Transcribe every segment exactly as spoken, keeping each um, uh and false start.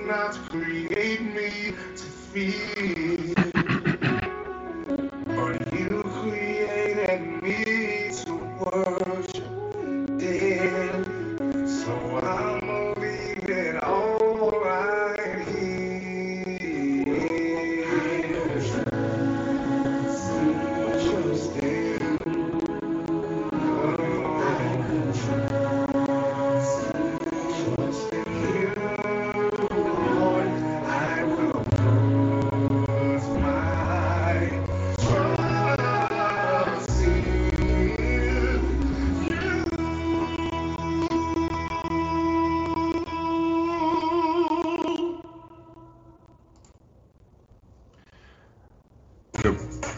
not create me to fear, but you created me to worship daily. So I'ma leave it all right here. Trust in Trust in you, Lord. I will put my trust in you.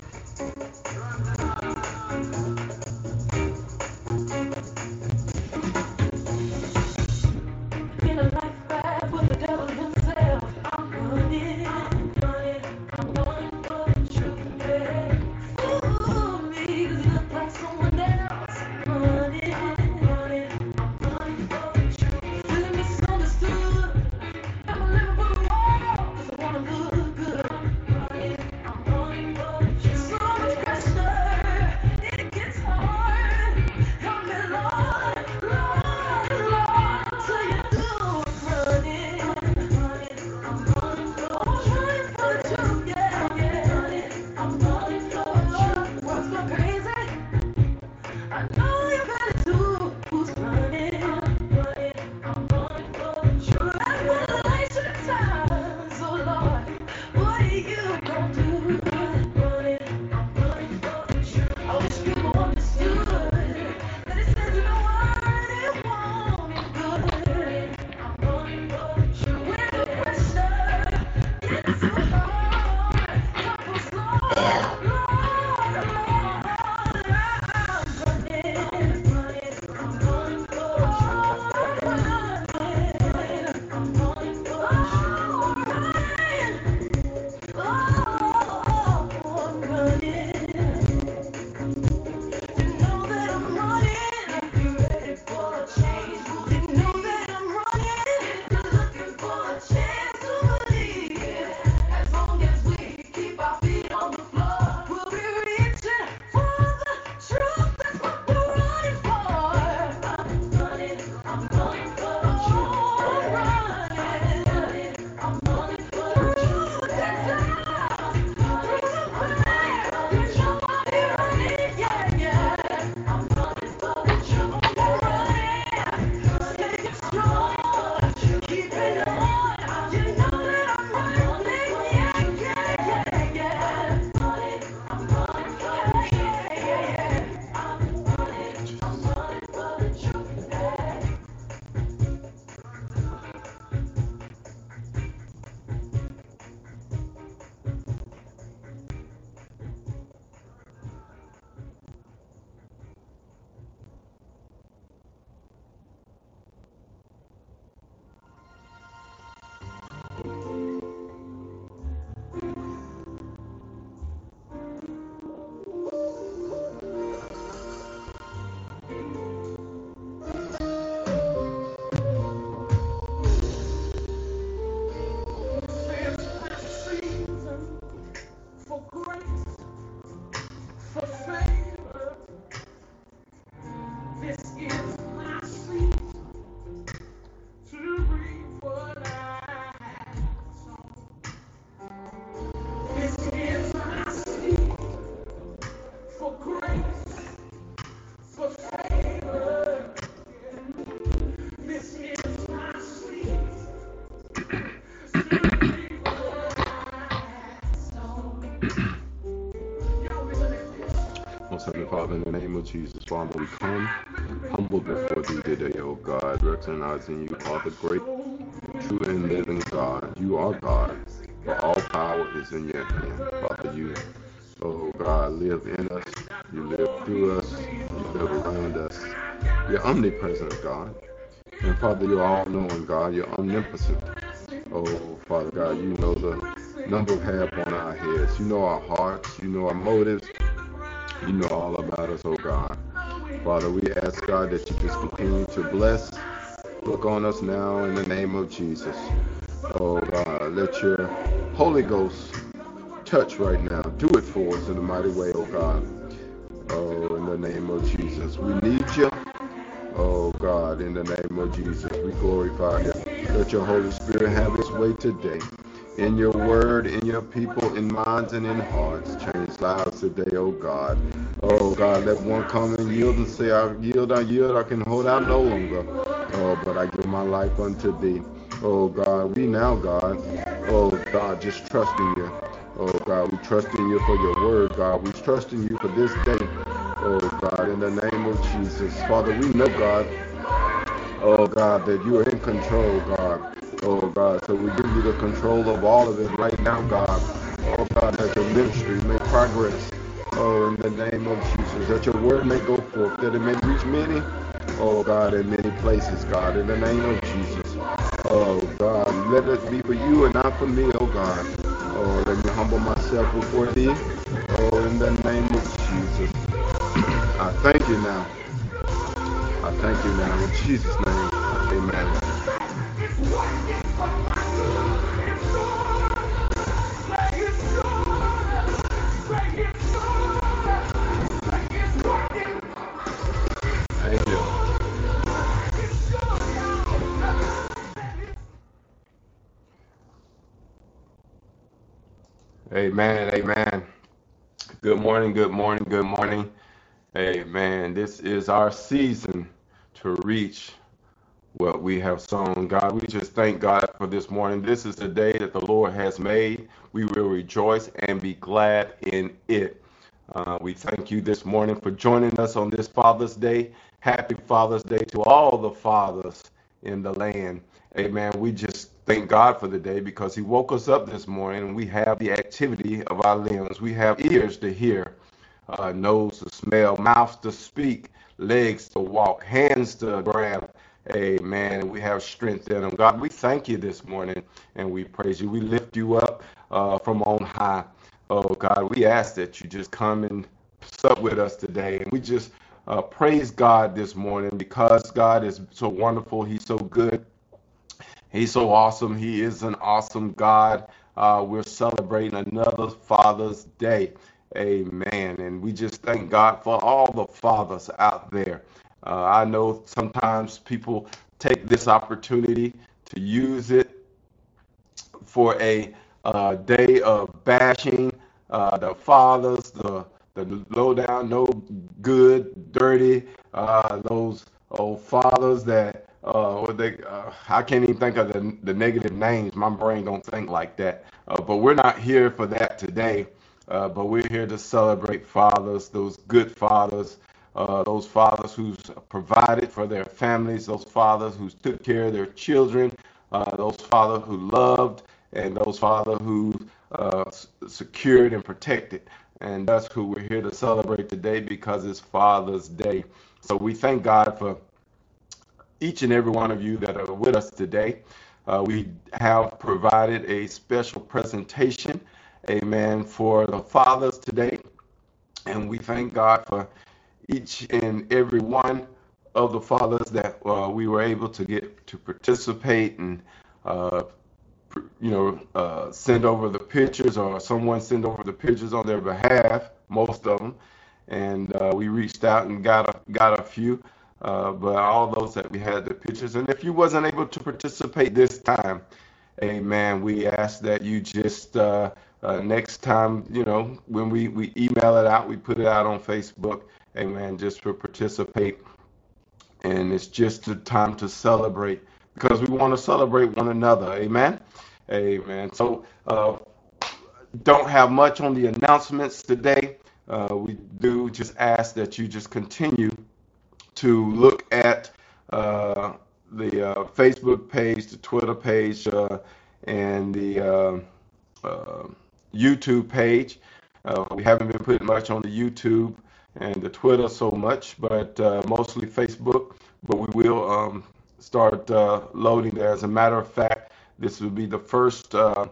In a life ride with the devil himself, I'm running, running, I'm running for the truth, yeah. Ooh, me, 'cause you look like someone else. Running, running, I'm running for the truth. Feeling misunderstood, I'm living for the world, 'cause I wanna look good. I'm running, I'm running for the truth. So much pressure, it gets hard. Help me, Lord, Lord, Lord, till you do. Running, running, I'm running for the truth, yeah, yeah. Running, I'm running for the truth. World's gone crazy. I know you're ready to. Who's running, running, I'm running for the truth. I'm running late to the times, oh Lord, what are you gonna do? Running, I'm running for the truth. I wish people understood that it says in the word it won't be good. I'm running for the truth. When the pressure gets too hard, help us, Lord, Lord, Lord, I'm running, running, I'm running for the truth. Running, I'm running for the truth. Running, oh, I'm running. You know that I'm running. If you're ready for a change, you know that I'm running. If you're looking for a chance to believe, as long as we keep our feet on the floor, we'll be reaching for the truth. That's what we're running for. I'm running, I'm running for the truth. I'm running, I'm running for the truth. That's it. Through the fire, you know I'll be running, yeah, yeah. I'm running for the truth. I'm running, staying strong, keeping on. You know that I'm running, yeah, yeah, yeah, yeah. Running, I'm running for the truth, yeah, yeah, yeah. I'm running, I'm running for the truth, yeah. This is my season for grace, for favor. This is my season to reap what I have sown. This is my season for grace, for favor. This is my season to reap what I have sown. Y'all listen at this. Most Heavenly Father, in the name of Jesus, Father, we come humble before thee today, O God, recognizing you are the great, true, and living God. You are God, for all power is in your hand. Father, you, oh God, live in us, you live through us, you live around us. You're omnipresent, God. And Father, you're all-knowing, God. You're omnipotent. Oh, Father God, you know the number of hair upon our heads. You know our hearts. You know our motives. You know all about us, oh God. Father, we ask, God, that you just continue to bless. Look on us now in the name of Jesus. Oh, God. Let your Holy Ghost touch right now. Do it for us in a mighty way, oh God. Oh, in the name of Jesus. We need you. Oh God, in the name of Jesus, we glorify you. Let your Holy Spirit have its way today. In your word, in your people, in minds and in hearts. Change lives today, oh God. Oh God, let one come and yield and say, I yield, I yield, I can hold out no longer. Oh, but I give my life unto thee. Oh God, we now, God. Oh God, just trust in you. Oh God, we trust in you for your word, God. We trust in you for this day. Oh God, in the name of Jesus. Father, we know, God, oh God, that you are in control, God. Oh God, so we give you the control of all of it right now, God. Oh God, that your ministry may progress. Oh, in the name of Jesus, that your word may go forth, that it may reach many. Oh God, in many places, God, in the name of Jesus. Oh God, let it be for you and not for me, oh God. Oh, let me humble myself before thee. Oh, in the name of Jesus. I thank you now. I thank you now. In Jesus' name, amen. Thank you. Amen, amen. Good morning, good morning, good morning. Amen. This is our season to reach what we have sown. God, we just thank God for this morning. This is the day that the Lord has made. We will rejoice and be glad in it. Uh, we thank you this morning for joining us on this Father's Day. Happy Father's Day to all the fathers in the land. Amen. We just thank God for the day because he woke us up this morning and we have the activity of our limbs. We have ears to hear, uh, nose to smell, mouth to speak, legs to walk, hands to grab. Amen. We have strength in them. God, we thank you this morning and we praise you. We lift you up uh, from on high. Oh, God, we ask that you just come and sup with us today. And we just uh, praise God this morning because God is so wonderful. He's so good. He's so awesome. He is an awesome God. Uh, we're celebrating another Father's Day. Amen. And we just thank God for all the fathers out there. Uh, I know sometimes people take this opportunity to use it for a uh, day of bashing uh, the fathers, the the low down, no good, dirty, uh, those old fathers that uh, what they uh, I can't even think of the the negative names. My brain don't think like that. Uh, but we're not here for that today. Uh, but we're here to celebrate fathers, those good fathers, uh, those fathers who's provided for their families, those fathers who took care of their children, uh, those fathers who loved, and those fathers who uh, secured and protected. And that's who we're here to celebrate today because it's Father's Day. So we thank God for each and every one of you that are with us today. Uh, we have provided a special presentation, amen, for the fathers today. And we thank God for each and every one of the fathers that uh, we were able to get to participate and uh, you know, uh, send over the pictures or someone send over the pictures on their behalf, most of them. And uh, we reached out and got a, got a few, uh, but all those that we had the pictures. And if you wasn't able to participate this time, amen, we ask that you just, uh, uh, next time, you know, when we, we email it out, we put it out on Facebook, amen, just to participate. And it's just a time to celebrate because we want to celebrate one another. Amen. Amen. So uh, don't have much on the announcements today. Uh, we do just ask that you just continue to look at uh, the uh, Facebook page, the Twitter page, uh, and the uh, uh, YouTube page. Uh, we haven't been putting much on the YouTube and the Twitter so much, but uh, mostly Facebook. But we will um, start uh, loading there. As a matter of fact, this will be the first uh,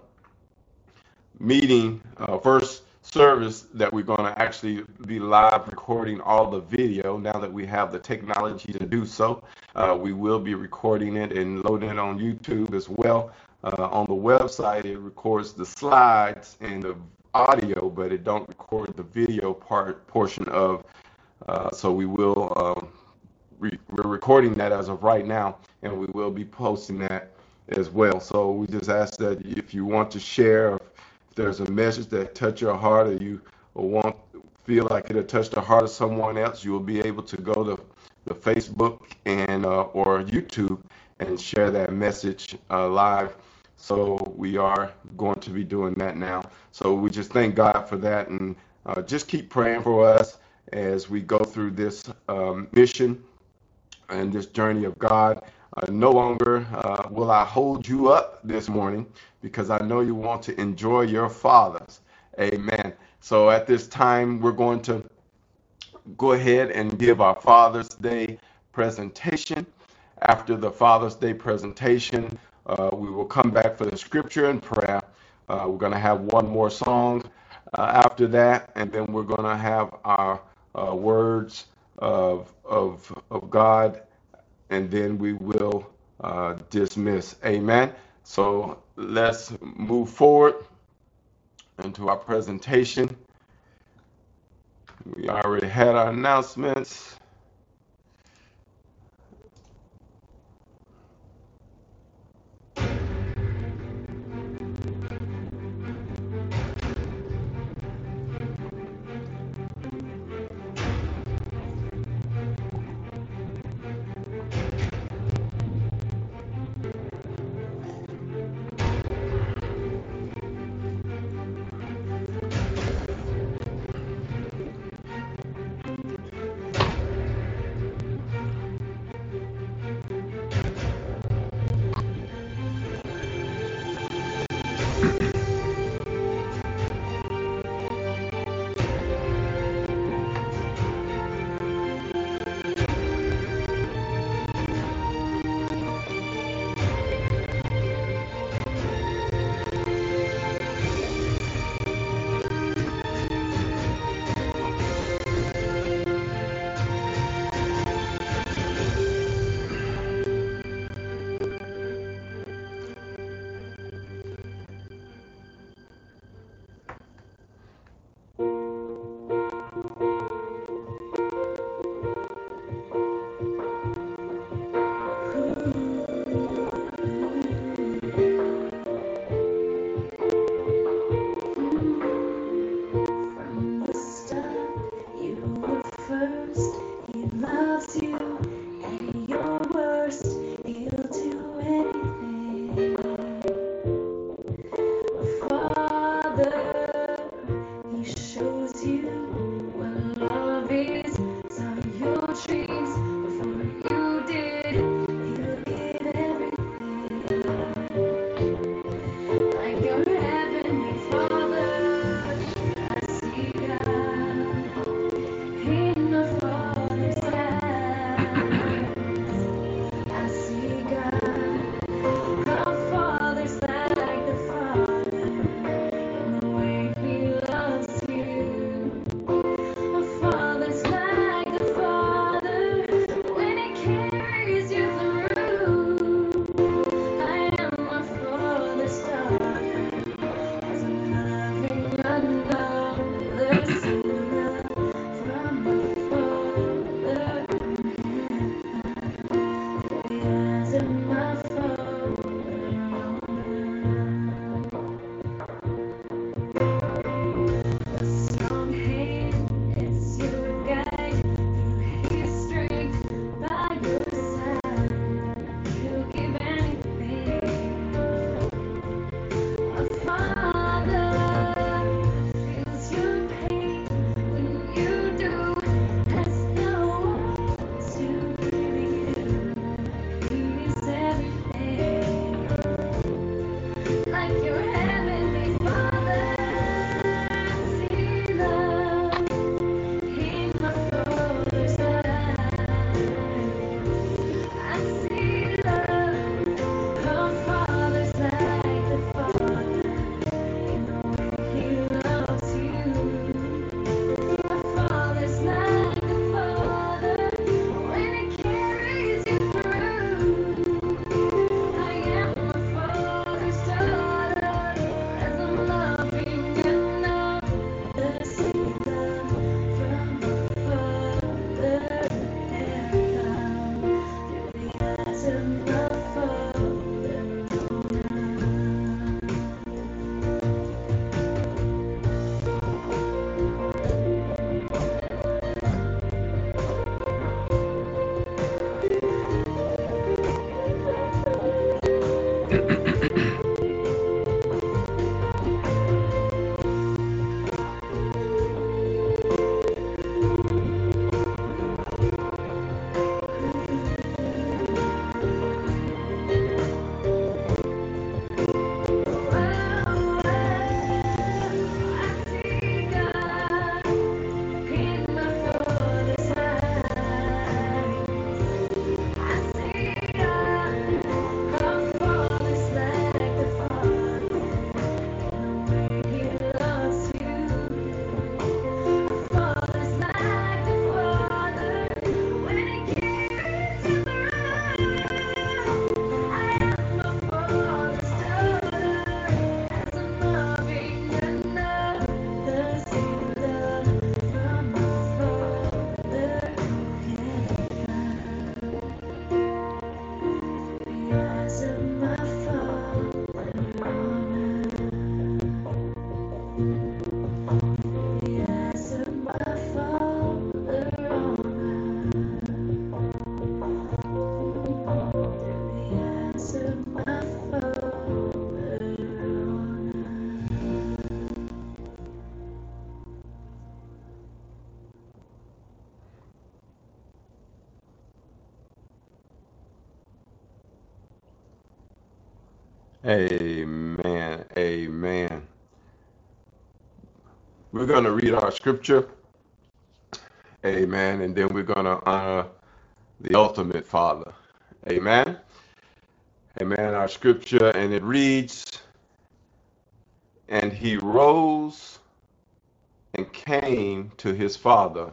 meeting, uh, first service that we're going to actually be live recording all the video. Now that we have the technology to do so, uh, we will be recording it and loading it on YouTube as well. Uh, on the website, it records the slides and the audio, but it don't record the video part portion of. Uh, so we will. Um, re- we're recording that as of right now, and we will be posting that as well. So we just ask that if you want to share, if there's a message that touch your heart, or you want feel like it'll touch the heart of someone else, you will be able to go to the Facebook and uh, or YouTube and share that message uh, live. So we are going to be doing that now. So we just thank God for that, and uh, just keep praying for us as we go through this um, mission and this journey of God. Uh, no longer uh, will I hold you up this morning, because I know you want to enjoy your fathers. Amen. So at this time, we're going to go ahead and give our Father's Day presentation. After the Father's Day presentation, uh, we will come back for the scripture and prayer. Uh, we're going to have one more song uh, after that, and then we're going to have our uh, words of, of, of God, and then we will uh, dismiss. Amen. So let's move forward into our presentation. We already had our announcements. From the start, you were first. He loves you at your worst. He'll do anything. Father, he shows you what love is. Saw your dreams before you did. He'll give everything. Like your heavenly Father, I see God in the Father's eyes. I see God. The Father's like the Father in the way Amen. Amen. We're going to read our scripture. Amen. And then we're going to honor the ultimate Father. Amen. Amen. Our scripture, and it reads, "And he rose and came to his father.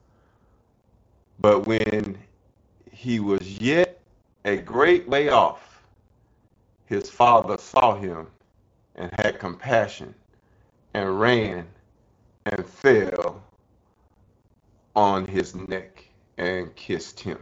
But when he was yet a great way off, his father saw him and had compassion and ran and fell on his neck and kissed him."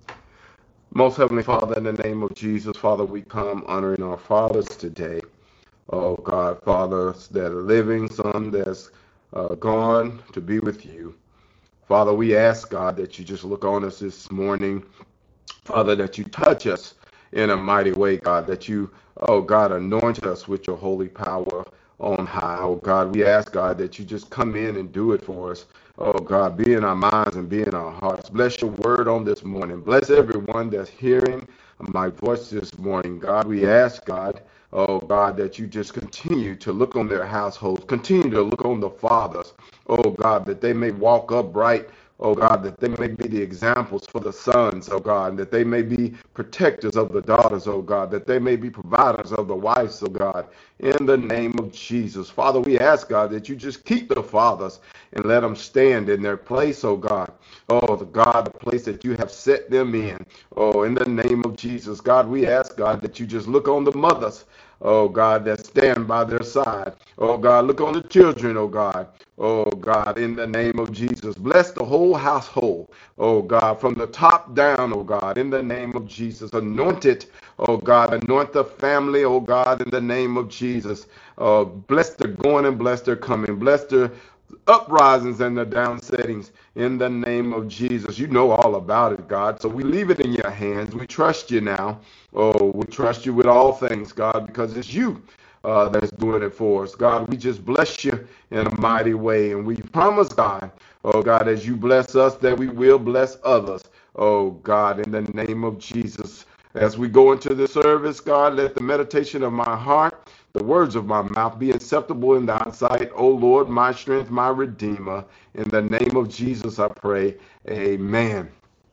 Most Heavenly Father, in the name of Jesus, Father, we come honoring our fathers today. Oh God, fathers that are living, some that's uh, gone to be with you. Father, we ask, God, that you just look on us this morning. Father, that you touch us in a mighty way, God, that you, oh God, anoint us with your holy power on high. Oh God, we ask, God, that you just come in and do it for us. Oh God, be in our minds and be in our hearts. Bless your word on this morning. Bless everyone that's hearing my voice this morning. God, we ask, God, oh God, that you just continue to look on their households, continue to look on the fathers, oh God, that they may walk upright, oh God, that they may be the examples for the sons, oh God, that they may be protectors of the daughters, oh God, that they may be providers of the wives, oh God, in the name of Jesus. Father, we ask, God, that you just keep the fathers and let them stand in their place, oh God. Oh, the God, the place that you have set them in. Oh, in the name of Jesus. God, we ask, God, that you just look on the mothers, oh God, that stand by their side. Oh God, look on the children, oh God. Oh God, in the name of Jesus. Bless the whole household, oh God, from the top down, oh God, in the name of Jesus. Anoint it, oh God, anoint the family, oh God, in the name of Jesus. Uh, bless their going and bless their coming. Bless their uprisings and the downsettings in the name of Jesus. You know all about it, God. So we leave it in your hands. We trust you now. Oh, we trust you with all things, God, because it's you uh, that's doing it for us. God, we just bless you in a mighty way. And we promise, God, oh God, as you bless us, that we will bless others. Oh God, in the name of Jesus. As we go into the service, God, let the meditation of my heart, the words of my mouth be acceptable in thy sight, O Lord, my strength, my redeemer. In the name of Jesus, I pray. Amen.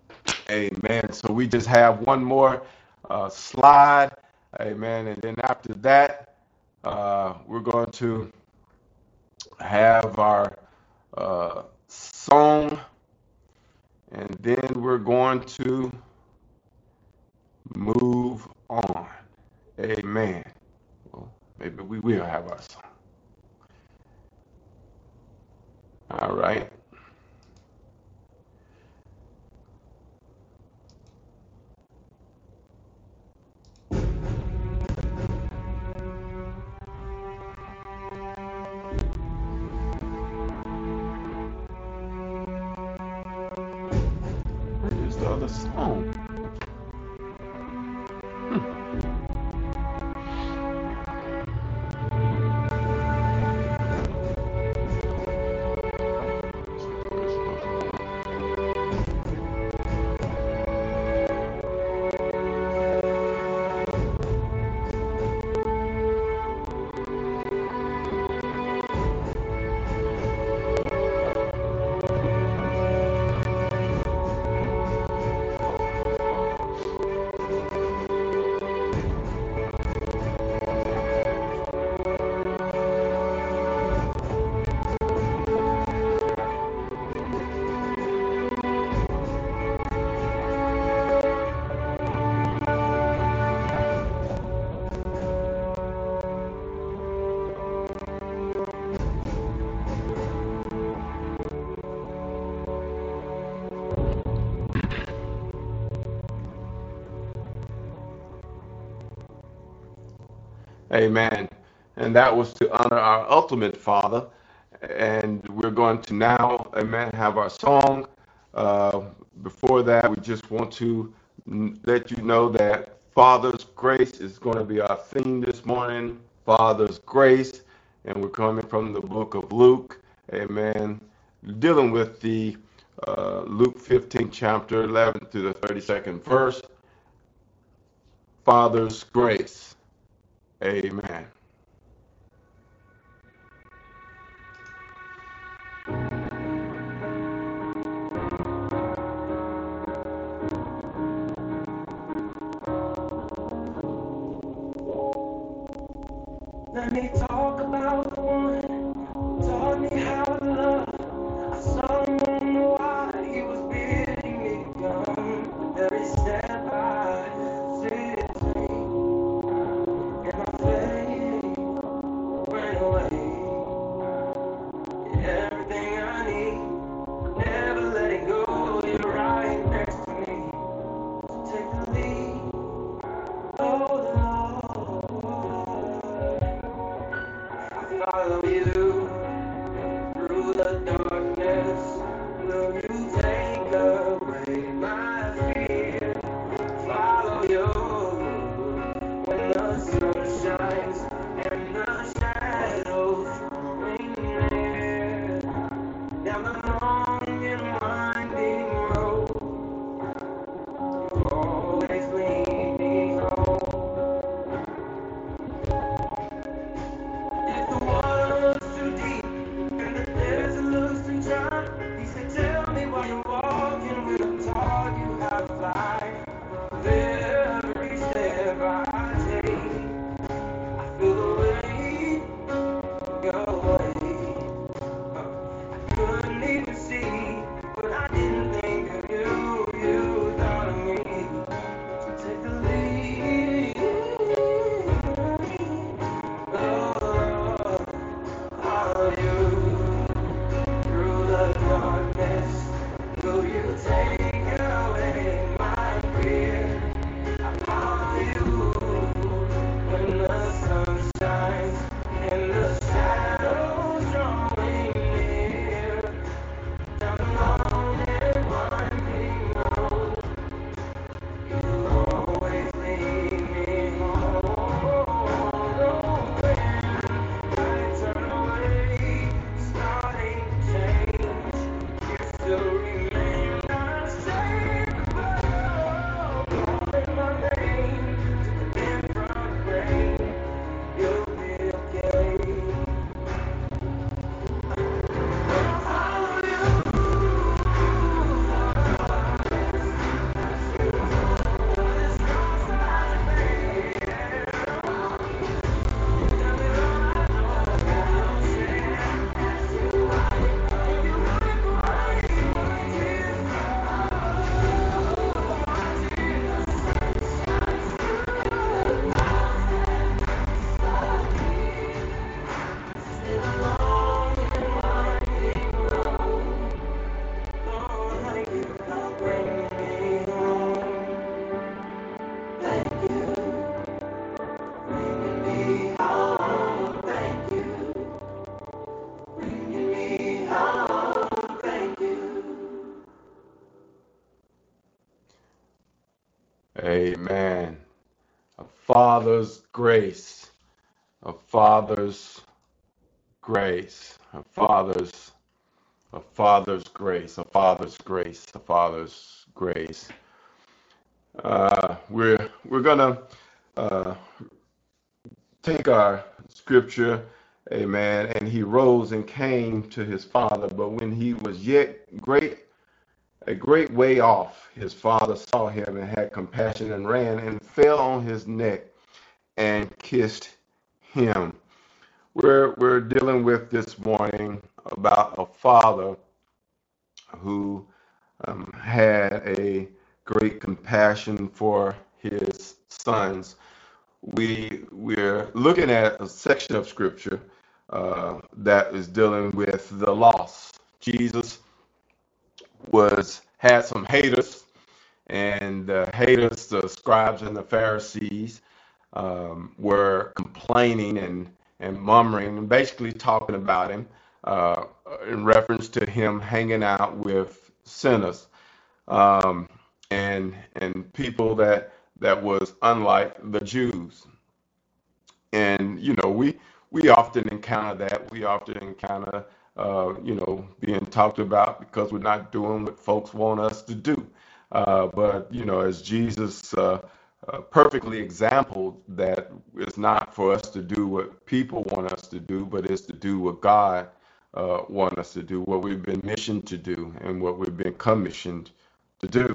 Amen. So we just have one more uh, slide. Amen. And then after that, uh, we're going to have our uh, song. And then we're going to move on. Amen. Well, maybe we will have our song. All right. Where is the other song? Amen. And that was to honor our ultimate Father. And we're going to now, amen, have our song. Uh, before that, we just want to n- let you know that Father's Grace is going to be our theme this morning. Father's Grace. And we're coming from the book of Luke. Amen. Dealing with the uh, Luke fifteen, chapter eleven through the thirty-second verse. Father's Grace. Amen. Let me talk about the one who taught me how to love. I saw him on the why he was bidding me to come. Every step I took, and my faith ran away. Everything I need, never letting go. You're right next to me. So take the lead, oh Lord. I follow you through the darkness. Will you take away my fear? Follow you when the sun shines and the shadows drawing near. Down the long and winding road, you always lead me home. If the water looks too deep and the desert looks too dry, he said, tell me while you're walking, we'll taught you how to fly. With every step I take, I feel the weight go away. I couldn't even see, but I didn't think of you. You thought of me. So take the lead. Oh, follow you through the darkness. Will you take away my fear? I follow you when the sun shines and the shadows drawing near. Down the long and winding road, you always lead me home. When I turn away, starting to change, you still remain unstable. Calling my name to the different rain, you'll be okay. I'll follow you. Amen. A father's grace. A father's grace. A father's a father's grace. A father's grace. A father's grace. Uh, we're we're gonna uh, take our scripture, amen. And he rose and came to his father, but when he was yet great a great way off, his father saw him and had compassion and ran and fell on his neck and kissed him. We're we're dealing with this morning about a father who um, had a great compassion for his sons. We we're looking at a section of scripture uh, that is dealing with the lost. Jesus was had some haters, and the haters, the scribes and the Pharisees, um, were complaining and and murmuring and basically talking about him uh, in reference to him hanging out with sinners um, and and people that that was unlike the Jews. And you know, we we often encounter that. We often encounter uh, you know, being talked about because we're not doing what folks want us to do. Uh, but you know, as Jesus uh, uh, perfectly exampled that it's not for us to do what people want us to do, but it's to do what God uh, wants us to do, what we've been missioned to do, and what we've been commissioned to do.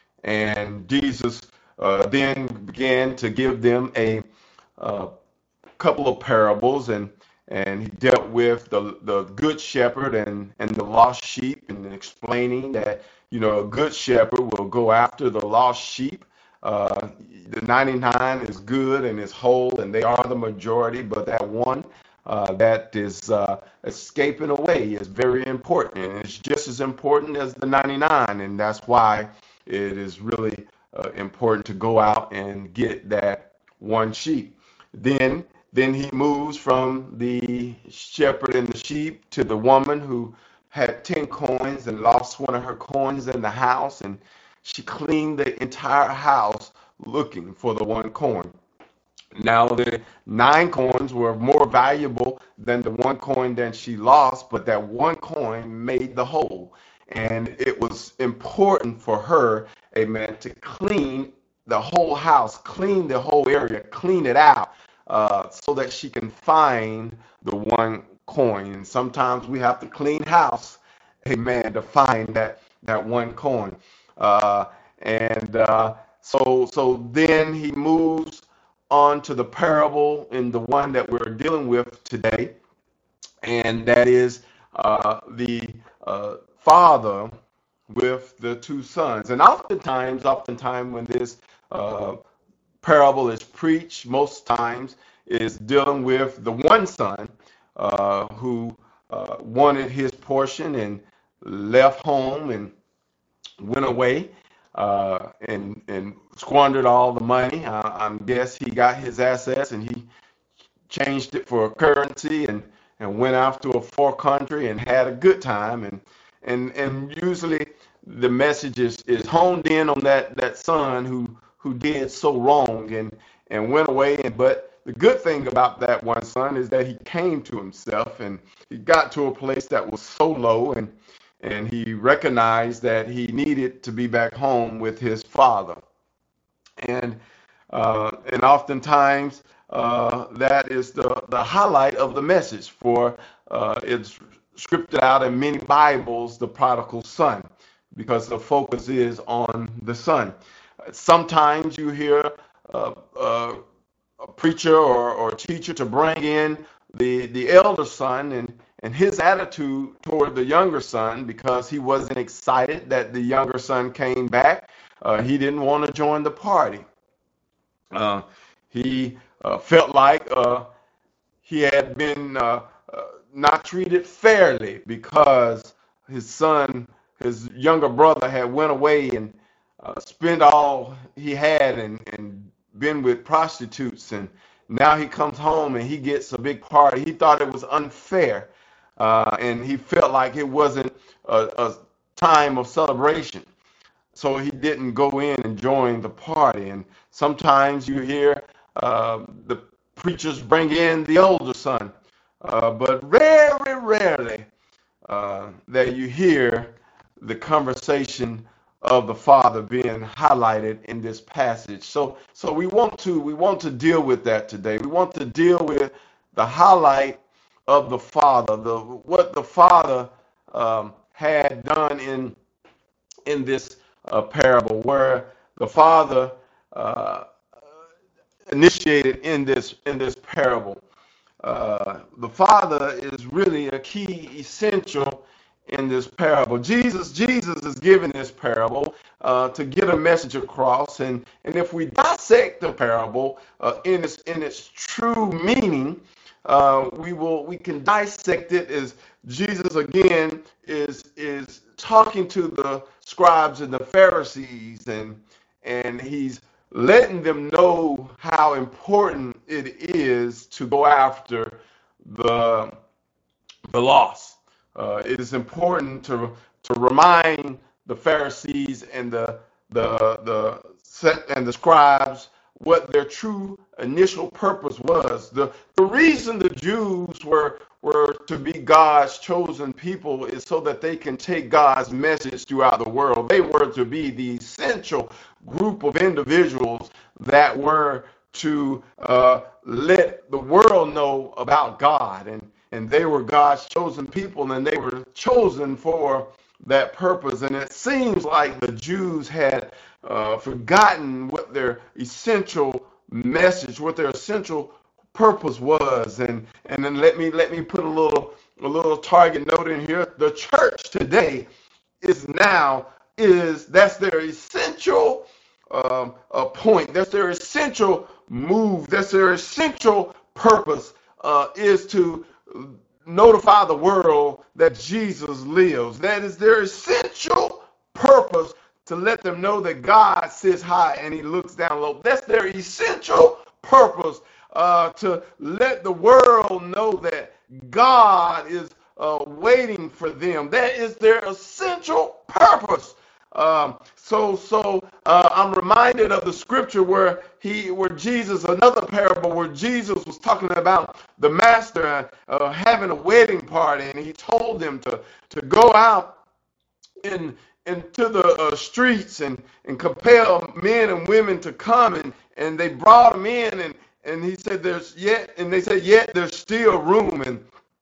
And Jesus uh, then began to give them a uh, couple of parables, and and he dealt with the the good shepherd and and the lost sheep, and explaining that, you know, a good shepherd will go after the lost sheep. Uh, the ninety-nine is good and is whole, and they are the majority, but that one uh, that is uh, escaping away is very important, and it's just as important as the ninety-nine, and that's why it is really uh, important to go out and get that one sheep. Then Then he moves from the shepherd and the sheep to the woman who had ten coins and lost one of her coins in the house, and she cleaned the entire house looking for the one coin. Now, the nine coins were more valuable than the one coin that she lost, but that one coin made the whole. And it was important for her, amen, to clean the whole house, clean the whole area, clean it out, uh, so that she can find the one coin. And sometimes we have to clean house, amen, to find that, that one coin. Uh, and uh, so, so then he moves on to the parable in the one that we're dealing with today, and that is uh, the uh, father with the two sons. And oftentimes, oftentimes when this uh, parable is preached, most times is dealing with the one son uh, who uh, wanted his portion and left home and went away uh, and and squandered all the money. Uh, I guess he got his assets and he changed it for currency and and went off to a far country and had a good time. And and and usually the message is, is honed in on that that son who who did so wrong and and went away. And but the good thing about that one son is that he came to himself and he got to a place that was so low, and and he recognized that he needed to be back home with his father. And uh, and oftentimes uh, that is the, the highlight of the message, for uh, it's scripted out in many Bibles, the prodigal son, because the focus is on the son. Sometimes you hear uh, uh, a preacher or, or teacher to bring in the, the elder son and And his attitude toward the younger son, because he wasn't excited that the younger son came back. Uh, he didn't want to join the party. Uh, he uh, felt like uh, he had been uh, uh, not treated fairly because his son, his younger brother, had went away and uh, spent all he had and, and been with prostitutes. And now he comes home and he gets a big party. He thought it was unfair. Uh, and he felt like it wasn't a, a time of celebration, so he didn't go in and join the party. And sometimes you hear uh, the preachers bring in the older son, uh, but very rarely uh, that you hear the conversation of the father being highlighted in this passage. So, so we want to we want to deal with that today. We want to deal with the highlight of the father, the what the father um, had done in in this uh, parable, where the father uh, initiated in this in this parable. Uh, the father is really a key essential in this parable. Jesus Jesus is giving this parable uh, to get a message across, and and if we dissect the parable uh, in its in its true meaning, Uh, we will we can dissect it as Jesus again is is talking to the scribes and the Pharisees, and and he's letting them know how important it is to go after the the lost. Uh, it is important to to remind the Pharisees and the the the and the scribes what their true initial purpose was. The the reason the Jews were were to be God's chosen people is so that they can take God's message throughout the world. They were to be the essential group of individuals that were to uh, let the world know about God. And, and they were God's chosen people, and they were chosen for that purpose. And it seems like the Jews had uh, forgotten what their essential message, what their essential purpose was. And and then let me let me put a little a little target note in here. The church today is now is that's their essential um, a point. That's their essential move. That's their essential purpose uh, is to notify the world that Jesus lives. That is their essential purpose, to let them know that God sits high and he looks down low. That's their essential purpose, uh, to let the world know that God is uh, waiting for them. That is their essential purpose. Um, so, so uh, I'm reminded of the scripture where he, where Jesus, another parable where Jesus was talking about the master uh, having a wedding party, and he told them to to go out in into the uh, streets and and compel men and women to come, and and they brought them in, and and he said there's yet, and they said yet there's still room, and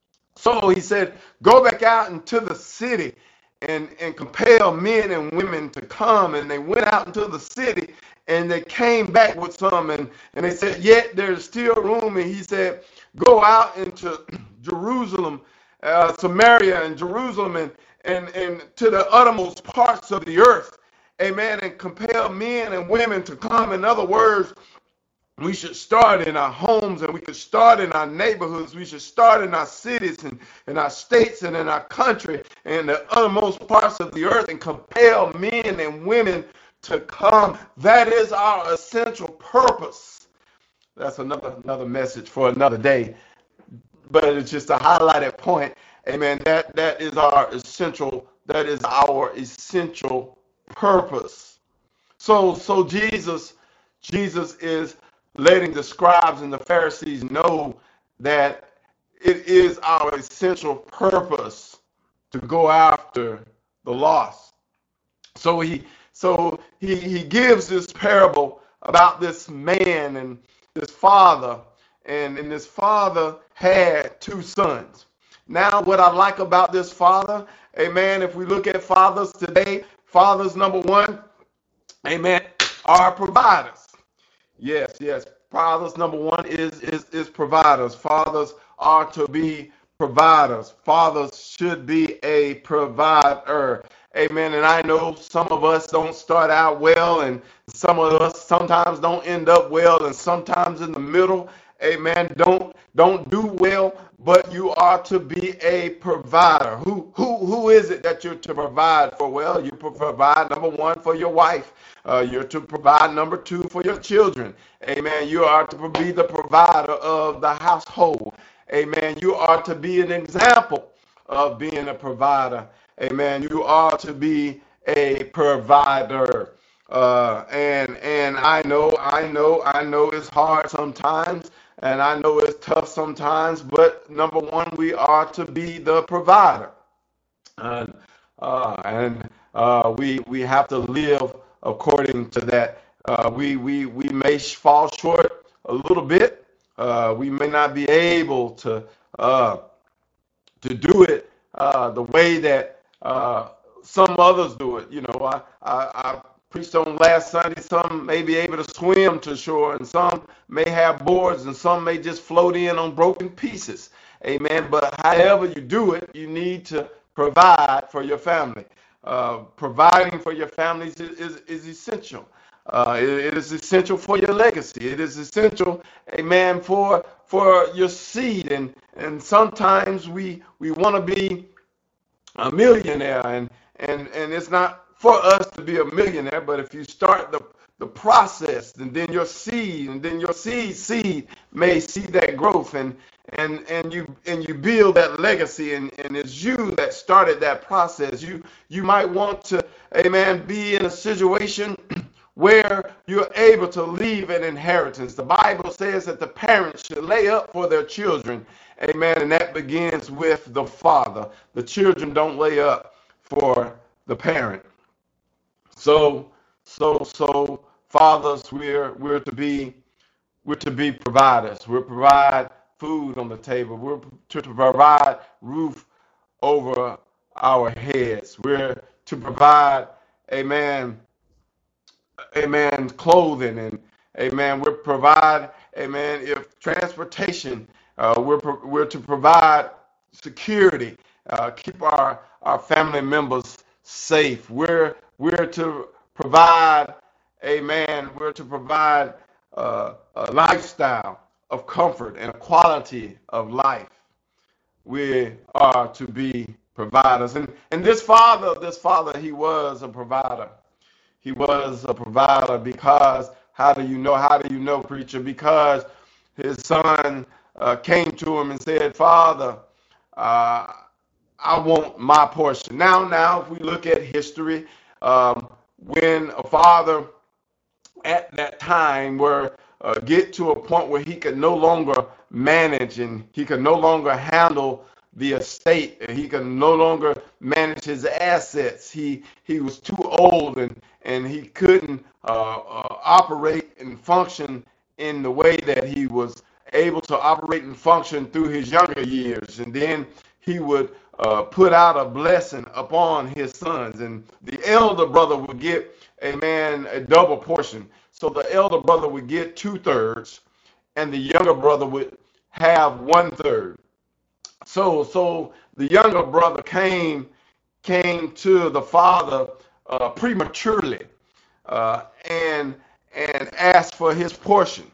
so he said go back out into the city and and compel men and women to come. And they went out into the city, and they came back with some, and and they said yet there's still room, and he said go out into Jerusalem, uh, Samaria and Jerusalem, and and and to the uttermost parts of the earth, amen, and compel men and women to come. In other words, we should start in our homes, and we could start in our neighborhoods. We should start in our cities and in our states and in our country and the uttermost parts of the earth, and compel men and women to come. That is our essential purpose. That's another another message for another day, but it's just a highlighted point. Amen. That that is our essential. That is our essential purpose. So so Jesus Jesus is letting the scribes and the Pharisees know that it is our essential purpose to go after the lost. So he so he he gives this parable about this man and this father, and, and this father had two sons. Now, what I like about this father, amen, if we look at fathers today, fathers, number one, amen, are providers. Yes, yes. Fathers, number one, is, is, is providers. Fathers are to be providers. Fathers should be a provider. Amen. And I know some of us don't start out well, and some of us sometimes don't end up well, and sometimes in the middle, amen, don't don't do well, but you are to be a provider. Who who who is it that you're to provide for? Well, you provide, number one, for your wife. Uh, you're to provide, number two, for your children. Amen. You are to be the provider of the household. Amen. You are to be an example of being a provider. Amen. You are to be a provider. Uh, and and I know, I know, I know it's hard sometimes, and I know it's tough sometimes, but number one, we are to be the provider. And uh, and uh, we we have to live according to that. Uh, we we we may fall short a little bit. Uh, we may not be able to uh, to do it uh, the way that uh, some others do it. You know, I, I I preached on last Sunday. Some may be able to swim to shore, and some may have boards, and some may just float in on broken pieces. Amen. But however you do it, you need to provide for your family. Uh, providing for your families is, is, is essential. Uh, it, it is essential for your legacy. It is essential, amen, for for your seed. And and sometimes we we want to be a millionaire, and and and it's not for us to be a millionaire. But if you start the the process, and then your seed, and then your seed seed may see that growth, and and and you and you build that legacy, and, and it's you that started that process. You you might want to, amen, be in a situation where you're able to leave an inheritance. The Bible says that the parents should lay up for their children, amen, and that begins with the father. The children don't lay up for the parent. So so so fathers, we're we're to be we're to be providers. We're to provide food on the table. We're to, to provide roof over our heads. We're to provide, amen, amen, clothing, and amen, we're provide, amen, if transportation, uh, we're we're to provide security, uh, keep our our family members safe. We're we're to provide, amen, we're to provide uh, a lifestyle of comfort and a quality of life. We are to be providers, and and this father, this father, he was a provider. He was a provider because, how do you know? How do you know, preacher? Because his son uh, came to him and said, Father, uh, I want my portion. Now, now, if we look at history, um, when a father at that time were uh, get to a point where he could no longer manage and he could no longer handle the estate, and he could no longer manage his assets. He he was too old, and and he couldn't uh, uh, operate and function in the way that he was able to operate and function through his younger years. And then he would uh, put out a blessing upon his sons, and the elder brother would get, amen, a double portion. So the elder brother would get two thirds, and the younger brother would have one third. So, so the younger brother came came to the father uh, prematurely, uh, and and asked for his portion.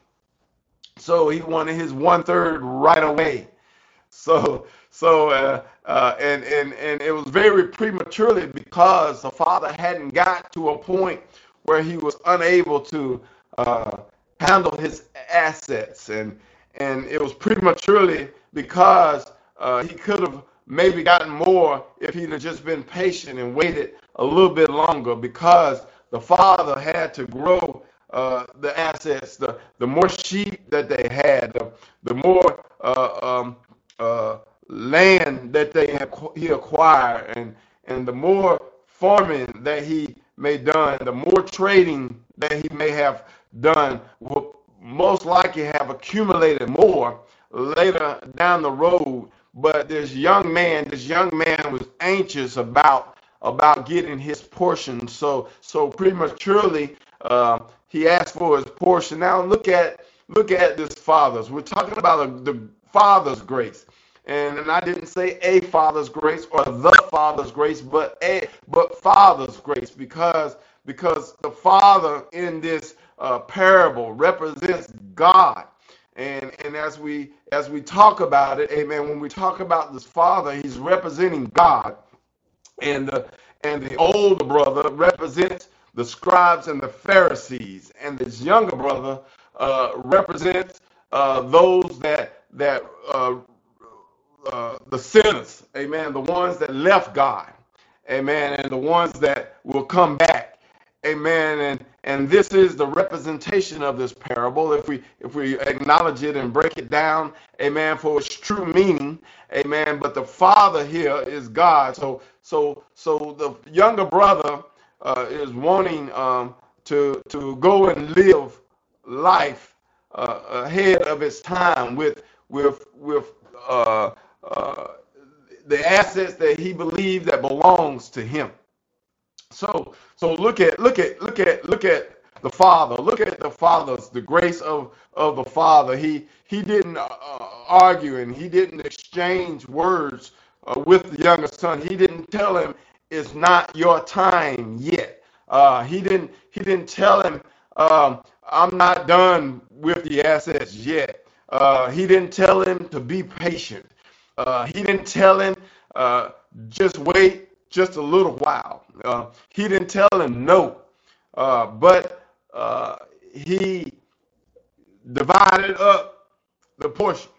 So he wanted his one third right away. So, so uh, uh, and and and it was very prematurely because the father hadn't got to a point where he was unable to uh, handle his assets, and and it was prematurely because Uh, he could have maybe gotten more if he'd have just been patient and waited a little bit longer, because the father had to grow uh, the assets. The, the more sheep that they had, the, the more uh, um, uh, land that they had, he acquired, and, and the more farming that he may done, the more trading that he may have done, will most likely have accumulated more later down the road. But this young man, this young man was anxious about about getting his portion. So so prematurely uh, he asked for his portion. Now look at look at this father's. We're talking about a, the father's grace, and, and I didn't say a father's grace or the father's grace, but a but father's grace, because because the father in this uh, parable represents God. And, and as we as we talk about it, amen, when we talk about this father, he's representing God. And the, and the older brother represents the scribes and the Pharisees. And this younger brother uh, represents uh, those that, that uh, uh, the sinners, amen, the ones that left God, amen, and the ones that will come back. Amen. And and this is the representation of this parable. If we if we acknowledge it and break it down, amen, for its true meaning, amen. But the father here is God. So so so the younger brother uh, is wanting um, to to go and live life uh, ahead of its time with with with uh, uh, the assets that he believes that belongs to him. So, so look at, look at, look at, look at the father. Look at the father's, the grace of, of the father. He, he didn't uh, argue, and he didn't exchange words uh, with the younger son. He didn't tell him it's not your time yet. Uh, he didn't, he didn't tell him um, I'm not done with the assets yet. Uh, he didn't tell him to be patient. Uh, he didn't tell him uh, just wait just a little while. Uh, he didn't tell him no, uh, but uh, he divided up the portions,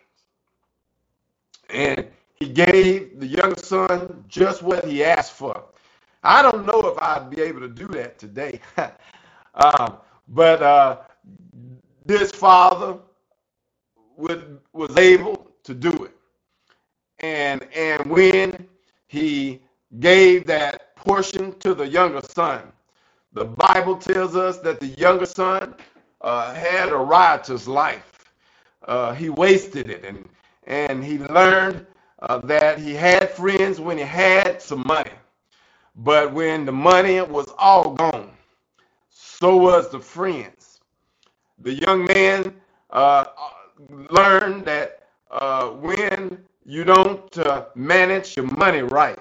and he gave the younger son just what he asked for. I don't know if I'd be able to do that today, uh, but uh, this father would, was able to do it, and and when he gave that portion to the younger son, The Bible tells us that the younger son uh, had a riotous life. Uh, he wasted it, and, and he learned uh, that he had friends when he had some money. But when the money was all gone, so was the friends. The young man uh, learned that uh, when you don't uh, manage your money right,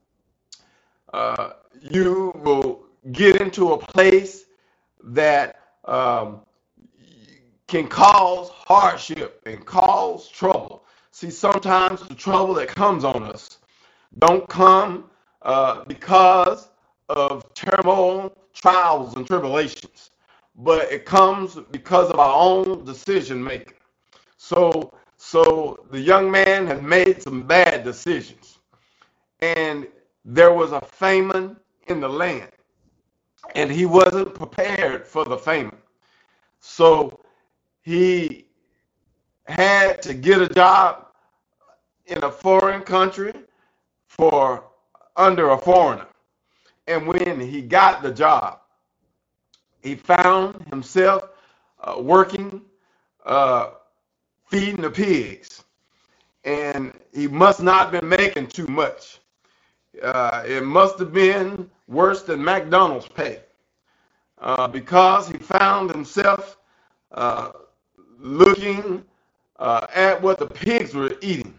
uh, you will get into a place that um, can cause hardship and cause trouble. See, sometimes the trouble that comes on us don't come uh, because of turmoil, trials, and tribulations, but it comes because of our own decision making. So, so the young man had made some bad decisions, and there was a famine in the land, and he wasn't prepared for the famine. So he had to get a job in a foreign country for under a foreigner. And when he got the job, he found himself uh, working, uh, feeding the pigs. And he must not have been making too much. Uh, it must have been worse than McDonald's pay, uh, because he found himself uh, looking uh, at what the pigs were eating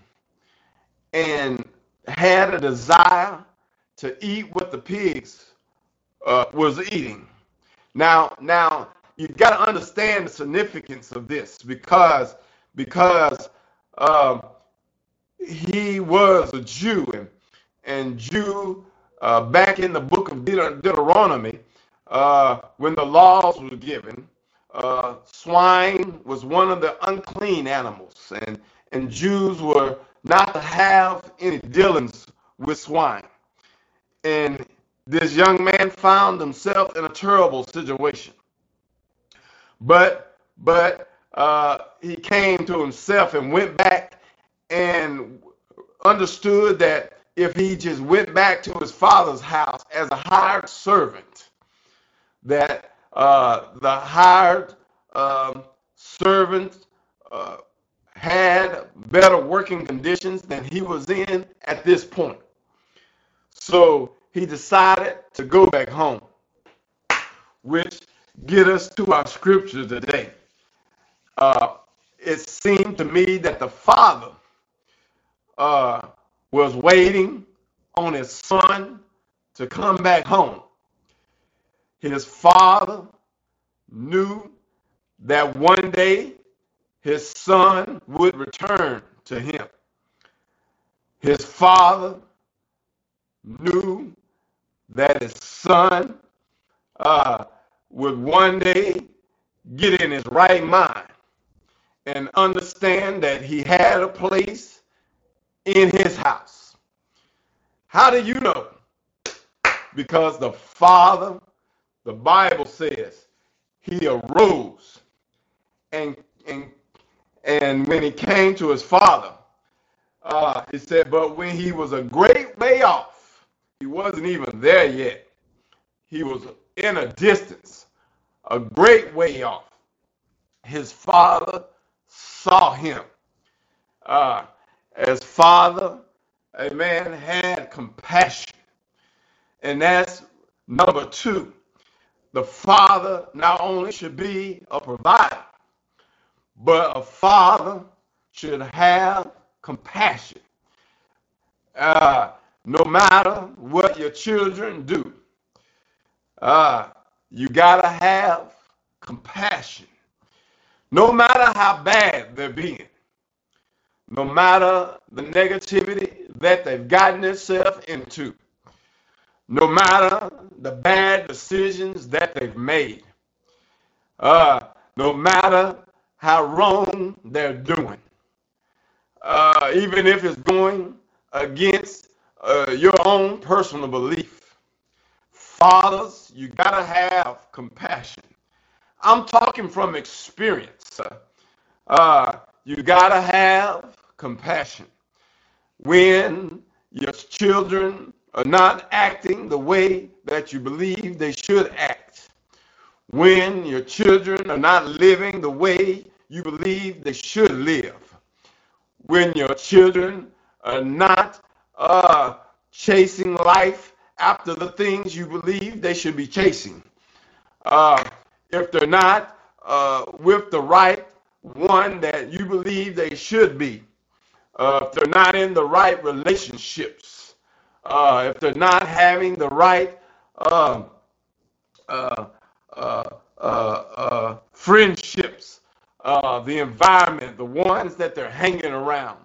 and had a desire to eat what the pigs uh, was eating. Now, now you've got to understand the significance of this, because because um, he was a Jew, and and Jew uh, back in the book of Deut- Deuteronomy, uh, when the laws were given, uh, swine was one of the unclean animals, and and Jews were not to have any dealings with swine. And this young man found himself in a terrible situation. But but uh, he came to himself and went back and understood that if he just went back to his father's house as a hired servant, that uh, the hired um, servant uh, had better working conditions than he was in at this point. So he decided to go back home, which get us to our scripture today. Uh, it seemed to me that the father uh, was waiting on his son to come back home. His father knew that one day his son would return to him. His father knew that his son uh, would one day get in his right mind and understand that he had a place in his house. How do you know? Because the father, the Bible says, he arose, and and and when he came to his father, uh, it said, but when he was a great way off, he wasn't even there yet. He was in a distance, a great way off. His father saw him. Uh, as father, a man had compassion. And that's number two. The father not only should be a provider, but a father should have compassion. Uh, no matter what your children do, uh, you gotta have compassion. No matter how bad they're being, no matter the negativity that they've gotten themselves into, no matter the bad decisions that they've made, uh, no matter how wrong they're doing, uh, even if it's going against uh, your own personal belief. Fathers, you gotta have compassion. I'm talking from experience. Uh, you gotta have compassion. When your children are not acting the way that you believe they should act, when your children are not living the way you believe they should live, when your children are not uh, chasing life after the things you believe they should be chasing, uh, if they're not uh, with the right one that you believe they should be, uh, if they're not in the right relationships, uh, if they're not having the right uh, uh, uh, uh, uh, friendships, uh, the environment, the ones that they're hanging around,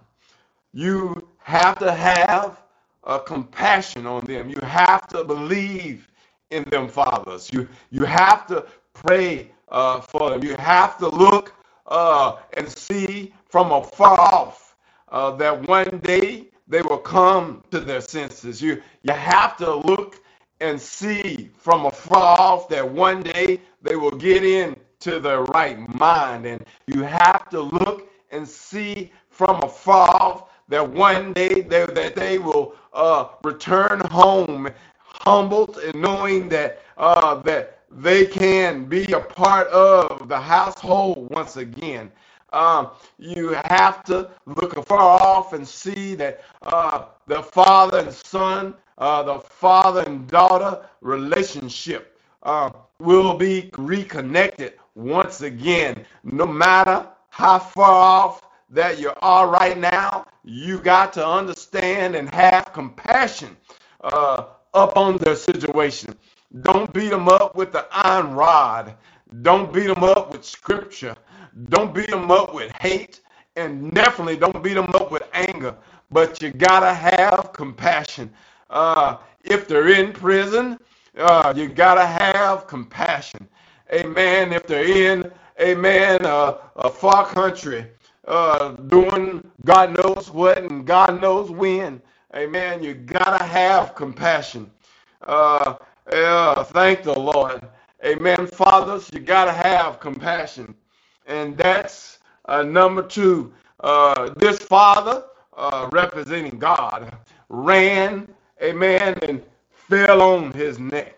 you have to have uh, compassion on them. You have to believe in them, fathers. You you have to pray uh, for them. You have to look uh, and see from afar off uh, that one day they will come to their senses. You you have to look and see from afar off that one day they will get into their right mind. And you have to look and see from afar off that one day they, that they will uh, return home humbled and knowing that uh, that they can be a part of the household once again. Um, you have to look afar off and see that uh, the father and son, uh, the father and daughter relationship uh, will be reconnected once again. No matter how far off that you are right now, you got to understand and have compassion uh, up on their situation. Don't beat them up with the iron rod. Don't beat them up with scripture. Don't beat them up with hate, and definitely don't beat them up with anger. But you gotta have compassion. Uh, if they're in prison, uh, you gotta have compassion. Amen. If they're in, amen, uh, a far country, uh, doing God knows what and God knows when, amen, you gotta have compassion. Uh, uh, thank the Lord. Amen. Fathers, you gotta have compassion. And that's uh, number two. Uh, this father, uh, representing God, ran, amen, and fell on his neck.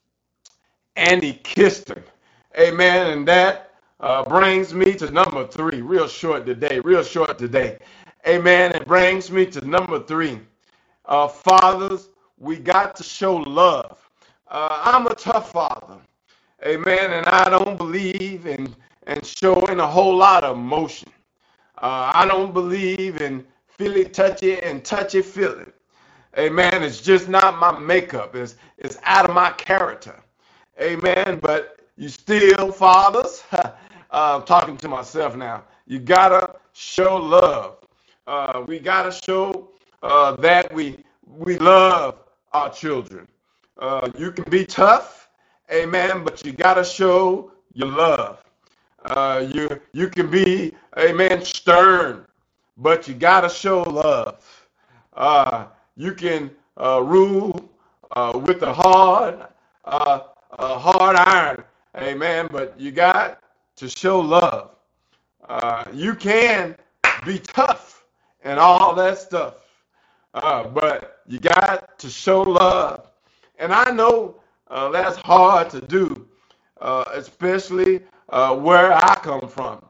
And he kissed him. Amen. And that uh, brings me to number three. Real short today. Real short today. Amen. It brings me to number three. Uh, fathers, we got to show love. Uh, I'm a tough father. Amen. And I don't believe in and showing a whole lot of emotion. Uh, I don't believe in feely touchy and touchy feely. Amen. It's just not my makeup. It's, it's out of my character. Amen. But you still, fathers, uh, I'm talking to myself now, you got to show love. Uh, we got to show uh, that we, we love our children. Uh, you can be tough, amen, but you got to show your love. Uh, you you can be, amen, stern, but you got to show love. Uh, you can uh, rule uh, with a hard, uh, a hard iron, amen, but you got to show love. Uh, you can be tough and all that stuff, uh, but you got to show love. And I know uh, that's hard to do, uh, especially uh, where I come from.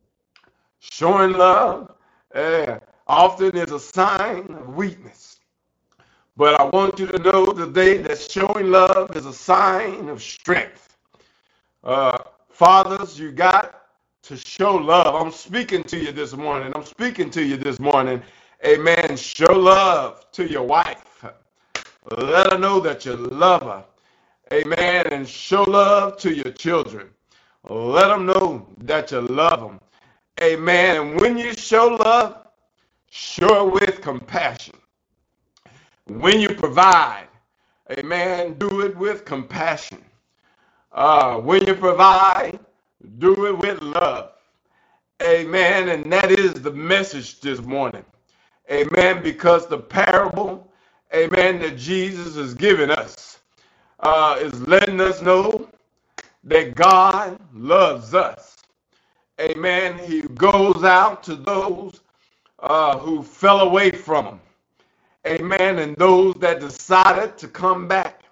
Showing love uh, often is a sign of weakness. But I want you to know today that showing love is a sign of strength. Uh, fathers, you got to show love. I'm speaking to you this morning. I'm speaking to you this morning. Amen. Show love to your wife. Let her know that you love her. Amen. And show love to your children. Let them know that you love them. Amen. And when you show love, show it with compassion. When you provide, amen, do it with compassion. Uh, when you provide, do it with love. Amen. And that is the message this morning. Amen. Because the parable, amen, that Jesus has given us uh, is letting us know that God loves us. Amen. He goes out to those uh, who fell away from him. Amen. And those that decided to come back.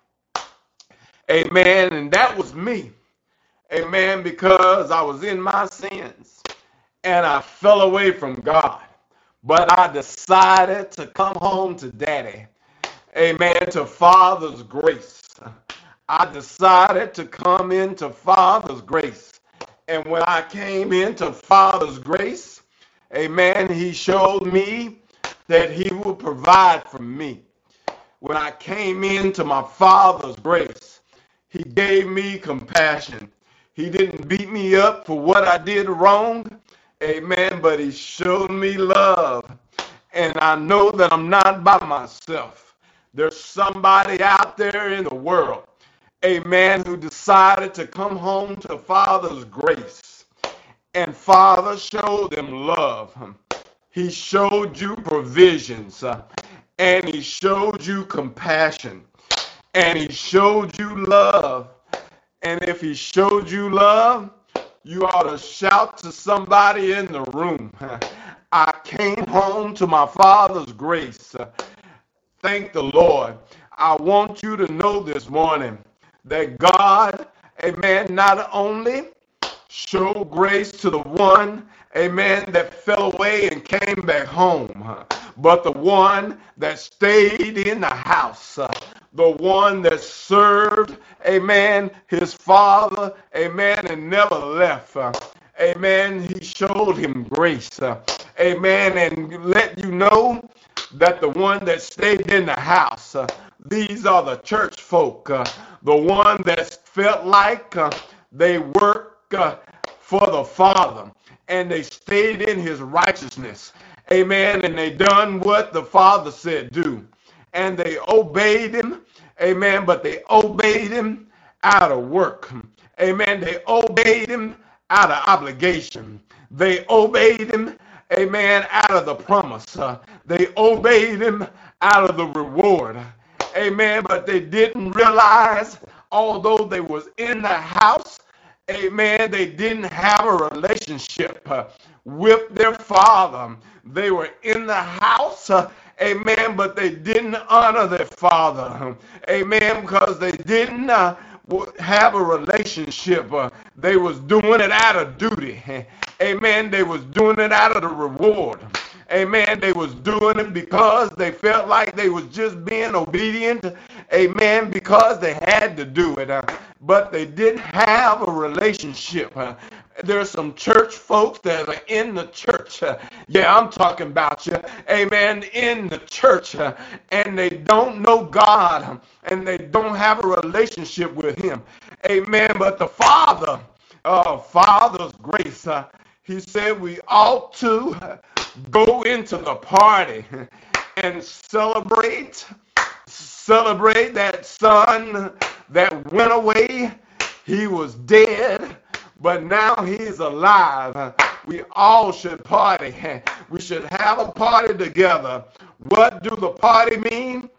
Amen. And that was me. Amen. Because I was in my sins and I fell away from God. But I decided to come home to Daddy. Amen. To Father's grace. I decided to come into Father's grace. And when I came into Father's grace, amen, he showed me that he would provide for me. When I came into my Father's grace, he gave me compassion. He didn't beat me up for what I did wrong. Amen. But he showed me love. And I know that I'm not by myself. There's somebody out there in the world, amen, who decided to come home to Father's grace. And Father showed them love. He showed you provisions. Uh, and he showed you compassion. And he showed you love. And if he showed you love, you ought to shout to somebody in the room. I came home to my Father's grace. Thank the Lord. I want you to know this morning that God, amen, not only showed grace to the one, amen, that fell away and came back home, but the one that stayed in the house, the one that served, amen, his Father, amen, and never left. Amen. He showed him grace. Amen. And let you know that the one that stayed in the house, uh, these are the church folk, uh, the one that felt like uh, they work uh, for the Father, and they stayed in his righteousness. Amen. And they done what the Father said do. And they obeyed him. Amen. But they obeyed him out of work. Amen. They obeyed him out of obligation. They obeyed him, amen, out of the promise. Uh, they obeyed him out of the reward. Amen. But they didn't realize, although they was in the house, amen, they didn't have a relationship uh, with their Father. They were in the house, uh, amen, but they didn't honor their Father. Amen, because they didn't uh, have a relationship. Uh, they was doing it out of duty. Amen. They was doing it out of the reward. Amen. They was doing it because they felt like they was just being obedient. Amen. Because they had to do it. Uh, but they didn't have a relationship. Uh, There's some church folks that are in the church. Uh, yeah, I'm talking about you. Amen. In the church. Uh, and they don't know God. Um, and they don't have a relationship with him. Amen. But the Father, uh, Father's grace, uh, he said we ought to go into the party and celebrate, celebrate that son that went away. He was dead, but now he's alive. We all should party. We should have a party together. What do the party mean?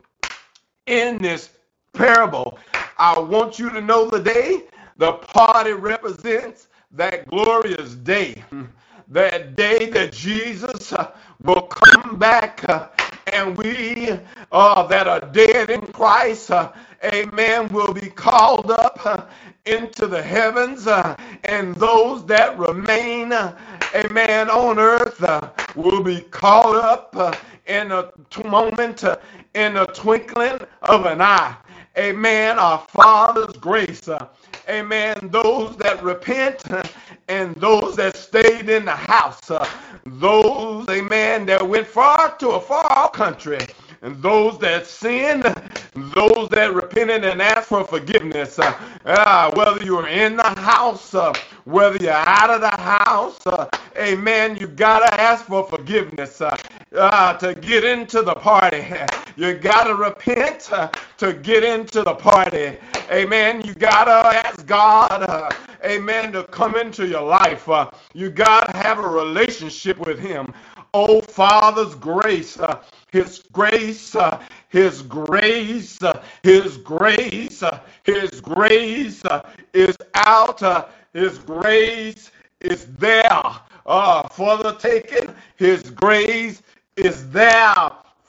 In this parable, I want you to know the day. The party represents that glorious day, that day that Jesus uh, will come back, uh, and we uh, that are dead in Christ, uh, amen, will be called up uh, into the heavens, uh, and those that remain, uh, amen, on earth uh, will be called up uh, in a t- moment, uh, in a twinkling of an eye. Amen. Our Father's grace. Uh, amen. Those that repent uh, and those that stayed in the house. Uh, those, amen, that went far to a far country. And those that sinned, those that repented and asked for forgiveness, uh, uh, whether you were in the house, uh, whether you're out of the house, uh, amen, you got to ask for forgiveness uh, uh, to get into the party. You got to repent uh, to get into the party. Amen. You got to ask God, uh, amen, to come into your life. Uh, you got to have a relationship with him. Oh, Father's grace. Uh, His grace, uh, His grace, uh, His grace, uh, His grace uh, is out. Uh, His grace is there uh, for the taking. His grace is there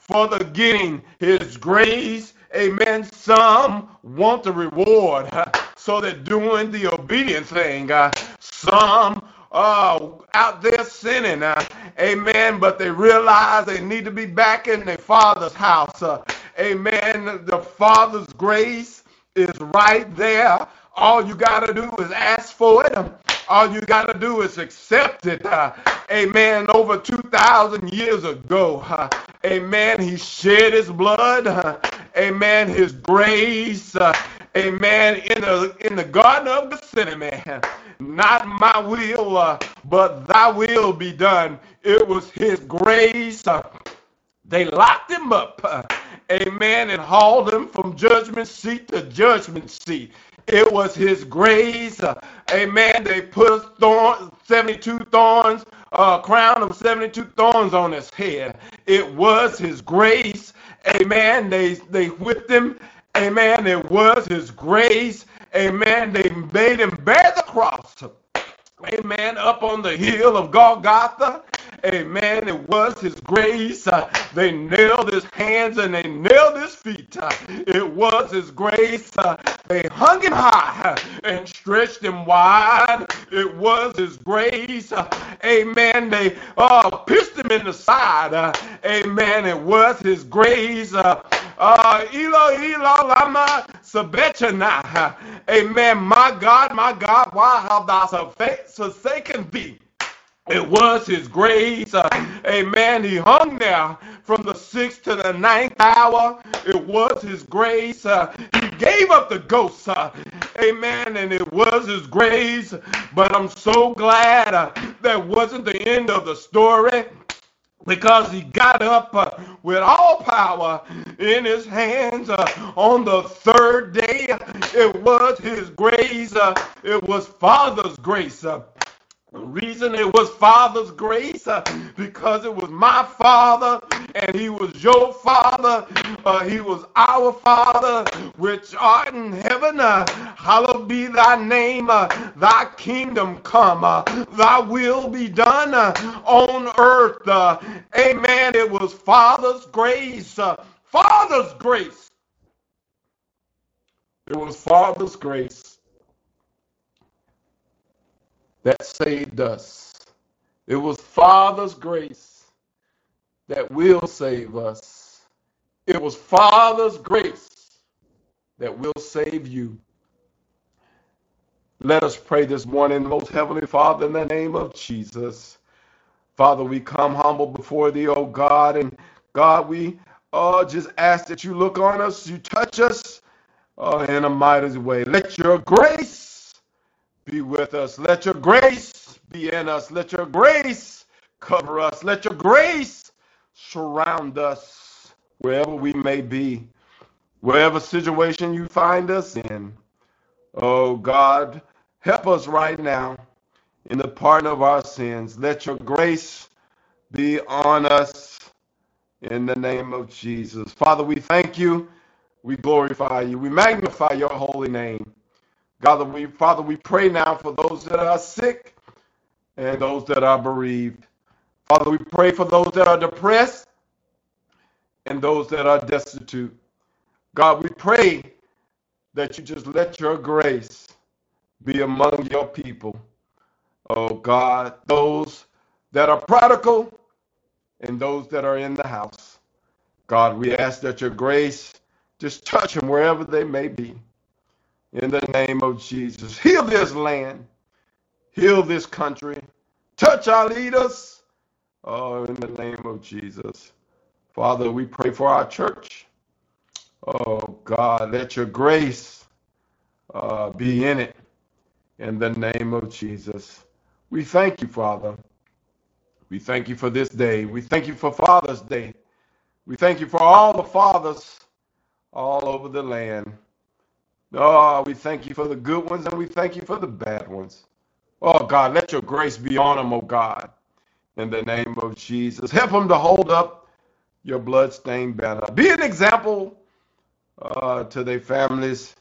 for the getting his grace. Amen. Some want the reward, uh, so they're doing the obedient thing. Uh, some uh, out there sinning. Uh, amen. But they realize they need to be back in their Father's house. Uh, amen. The Father's grace is right there. All you got to do is ask for it. All you got to do is accept it. Uh, amen. Over two thousand years ago, uh, amen, he shed his blood. Uh, amen. His grace. Uh, amen. In the, in the Garden of Gethsemane. Not my will, uh, but thy will be done. It was his grace. Uh, they locked him up. Uh, amen. And hauled him from judgment seat to judgment seat. It was his grace. Uh, amen. They put thorns, seventy-two thorns, a uh, crown of seventy-two thorns on his head. It was his grace. Amen. They, they whipped him. Amen. It was his grace. Amen. They made him bear the cross. Amen. Up on the hill of Golgotha. Amen. It was his grace. Uh, they nailed his hands and they nailed his feet. Uh, it was his grace. Uh, they hung him high uh, and stretched him wide. It was his grace. Uh, amen. They uh, pierced him in the side. Uh, amen. It was his grace. Uh, uh, Elo, Elo, Lama, Sabachthani. Uh, amen. My God, my God, why have thou forsaken thee? It was his grace. Uh, amen. He hung there from the sixth to the ninth hour. It was his grace. Uh, he gave up the ghost. Uh, amen. And it was his grace. But I'm so glad uh, that wasn't the end of the story, because he got up uh, with all power in his hands uh, on the third day. It was his grace. Uh, it was Father's grace. Uh, The reason it was Father's grace, uh, because it was my Father and he was your Father. Uh, he was our Father, which art in heaven. Uh, hallowed be thy name. Uh, thy kingdom come. Uh, thy will be done uh, on earth. Uh, amen. It was Father's grace. Uh, Father's grace. It was Father's grace that saved us. It was Father's grace that will save us. It was Father's grace that will save you. Let us pray this morning. Most Heavenly Father, in the name of Jesus. Father, we come humble before thee, oh God, and God, we uh, just ask that you look on us, you touch us uh, in a mighty way. Let your grace be with us. Let your grace be in us. Let your grace cover us. Let your grace surround us wherever we may be, wherever situation you find us in. Oh God, help us right now in the pardon of our sins. Let your grace be on us in the name of Jesus. Father, we thank you. We glorify you. We magnify your holy name. God, we, Father, we pray now for those that are sick and those that are bereaved. Father, we pray for those that are depressed and those that are destitute. God, we pray that you just let your grace be among your people. Oh, God, those that are prodigal and those that are in the house. God, we ask that your grace just touch them wherever they may be. In the name of Jesus, heal this land, heal this country, touch our leaders. Oh, in the name of Jesus. Father, we pray for our church. Oh, God, let your grace uh, be in it. In the name of Jesus. We thank you, Father. We thank you for this day. We thank you for Father's Day. We thank you for all the fathers all over the land. Oh, we thank you for the good ones and we thank you for the bad ones. Oh, God, let your grace be on them, oh God, in the name of Jesus. Help them to hold up your bloodstained banner. Be an example uh, to their families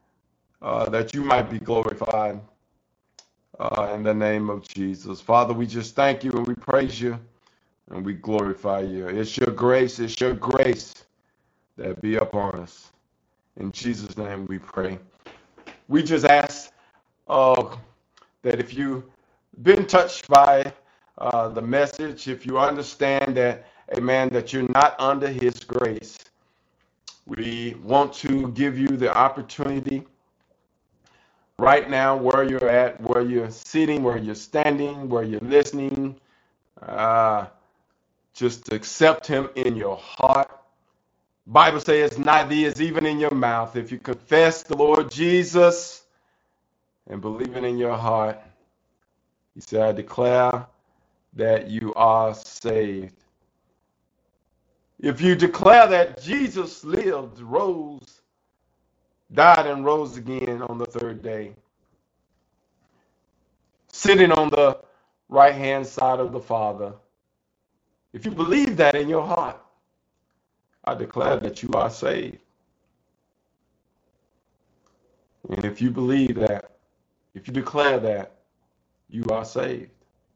uh, that you might be glorified uh, in the name of Jesus. Father, we just thank you and we praise you and we glorify you. It's your grace, it's your grace that be upon us. In Jesus' name we pray. We just ask uh, that if you've been touched by uh, the message, if you understand that, amen, that you're not under his grace, we want to give you the opportunity right now, where you're at, where you're sitting, where you're standing, where you're listening, uh, just to accept him in your heart. Bible says, not thee is even in your mouth. If you confess the Lord Jesus and believe it in your heart, he said, I declare that you are saved. If you declare that Jesus lived, rose, died and rose again on the third day, sitting on the right-hand side of the Father, if you believe that in your heart, I declare that you are saved. And if you believe that, if you declare that, you are saved.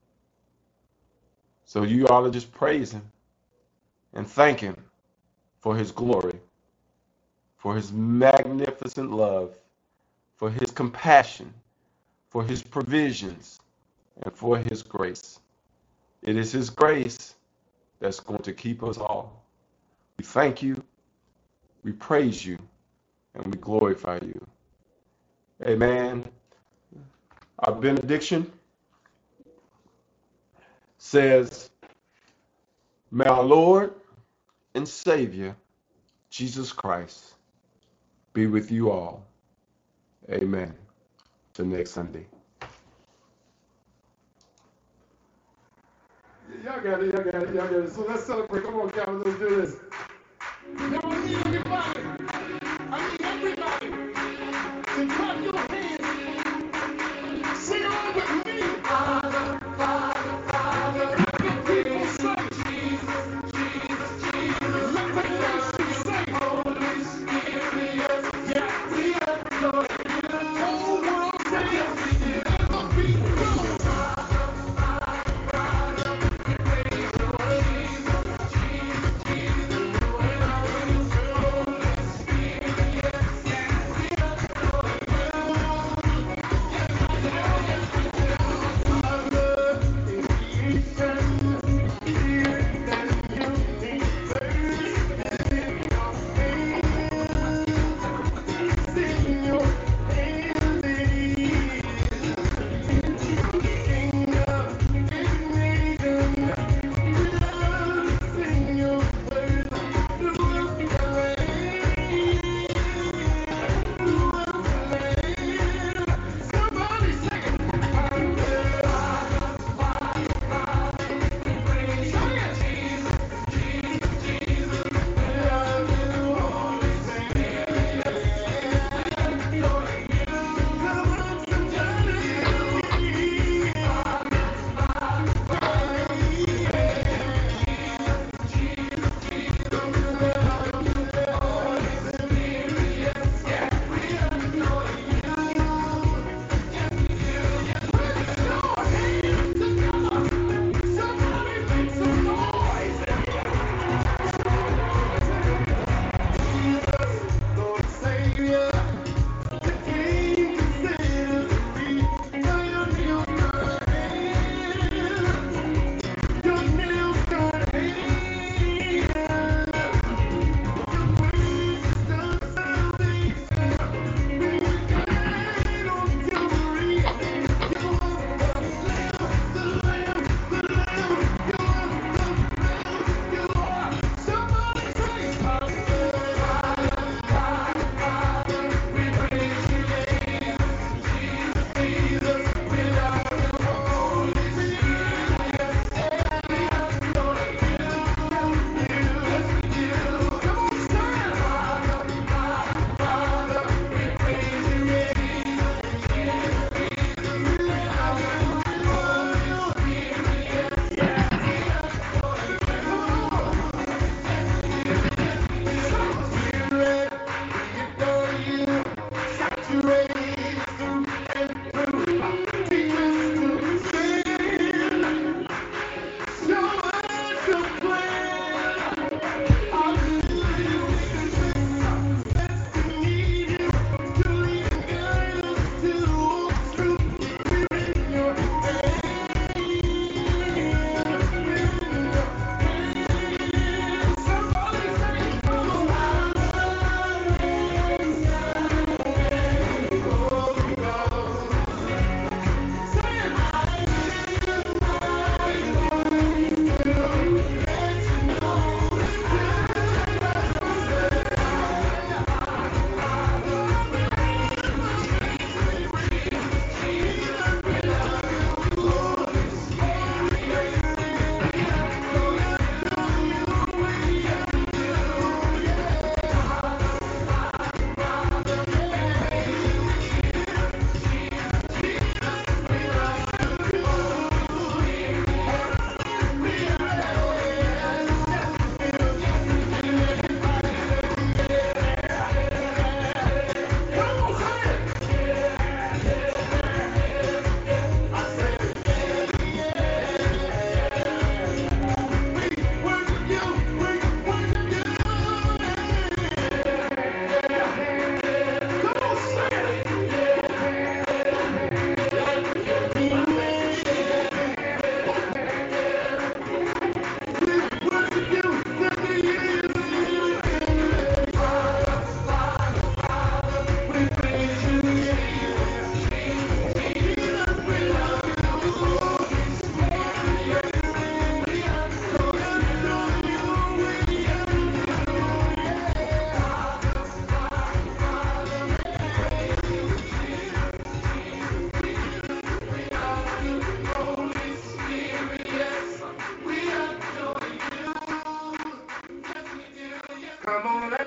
So you ought to just praise him and thank him for his glory, for his magnificent love, for his compassion, for his provisions, and for his grace. It is his grace that's going to keep us all. We thank you, we praise you, and we glorify you. Amen. Our benediction says, may our Lord and Savior, Jesus Christ, be with you all. Amen. Till next Sunday. Y'all got it, y'all got it, y'all got it. So let's celebrate. Come on, Calvin, let's do this. Now I need everybody, I need everybody to clap your hands. Sing on with me. Father, Father, Father. Let the people say, Jesus, Jesus, Jesus. Let the nation say, Holy Spirit. Yeah, we are Lord. The whole world say, let the people go. Come on,